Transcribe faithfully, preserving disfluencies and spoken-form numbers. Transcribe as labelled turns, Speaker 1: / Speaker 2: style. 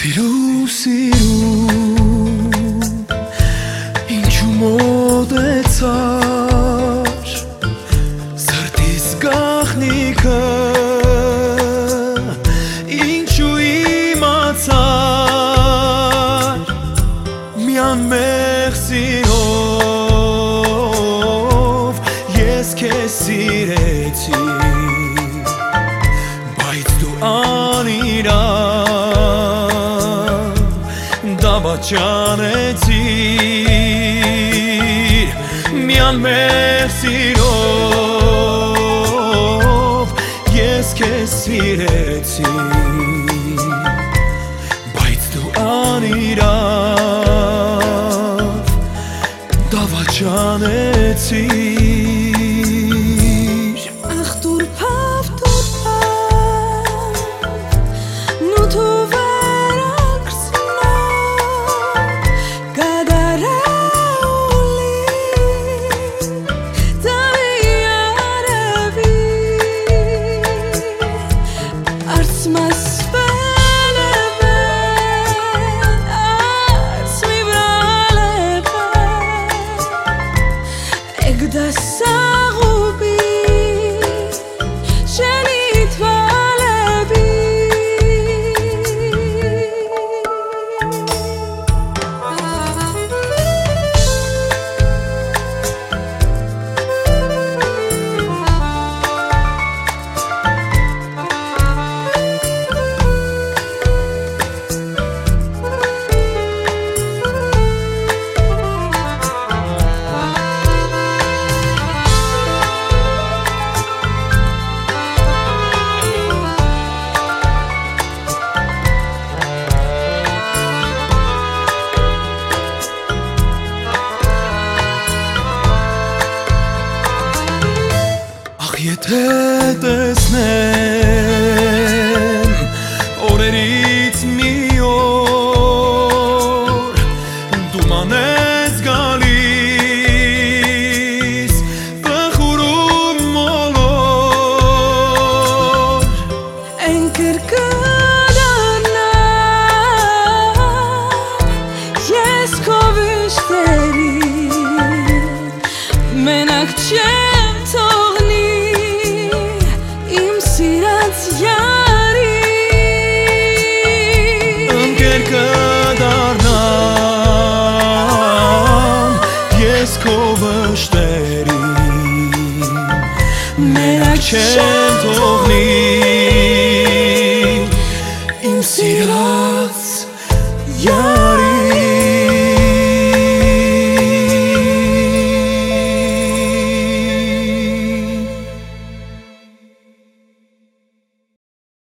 Speaker 1: Սիրու, սիրու, ինչու մոտեցար սրտիս գաղտնիքը, ինչու իմացար միան մեղ սիրով ես քեզ սիրեցի, բայց դու անիրավ դավաճանեցիր միան մեղ սիրով ես քեզ սիրեցի, բայց դու անիրավ դավաճանեցիր
Speaker 2: Ach turpav turpav nu tu veraksna gadarauli taviarevi arts mas veleve arts mi vraleve egda sagubi שנתוולבי
Speaker 1: Եթե տեսնեմ օրերից մի օր դու մանես գալիս վխուրում մոլոր
Speaker 2: Ընկեր կդառնամ ես քո վիշտերին մենակ չեմ թողնի
Speaker 1: Ընկեր կդառնամ ես քո վշտերին մենակ չեմ թողնի իմ սիրած